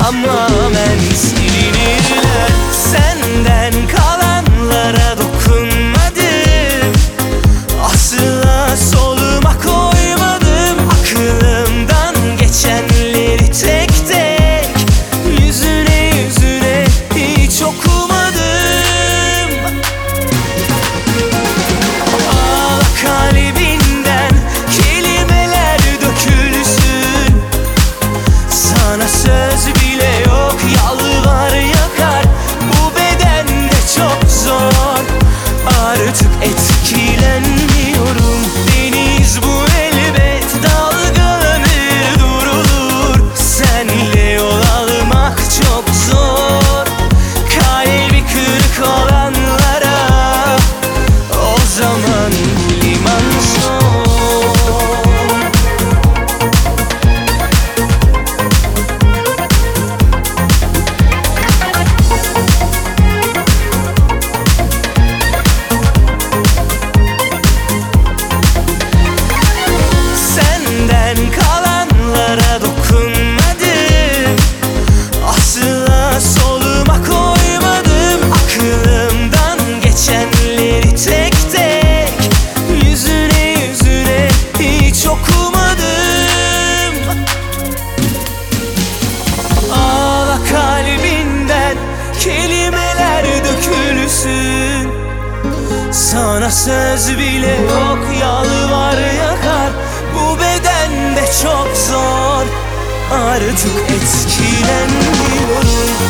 tamamen silinirler. Senden kalanlara dokunmadım, asla soluma koymadım. Aklımdan geçenleri tek tek yüzüne yüzüne hiç okumadım. Ağla kalbinden kelimeler dökülsün. Sana söz bile yok, yalvar yakar. Bu bedende çok zor, artık etkilenmiyorum. Deniz bu elbet dalgalanır durulur. Senle yol almak çok zor. Kalbi kırık olanlara o zaman bu liman son. Senden kalanlara dokunmadım, asla soluma koymadım. Aklımdan geçenleri tek tek yüzüne yüzüne hiç okumadım. Ağla kalbinden kelimeler dökülsün. Sana söz bile yok, yalvar yakar. Bu bedende çok zor, artık etkilenmiyorum.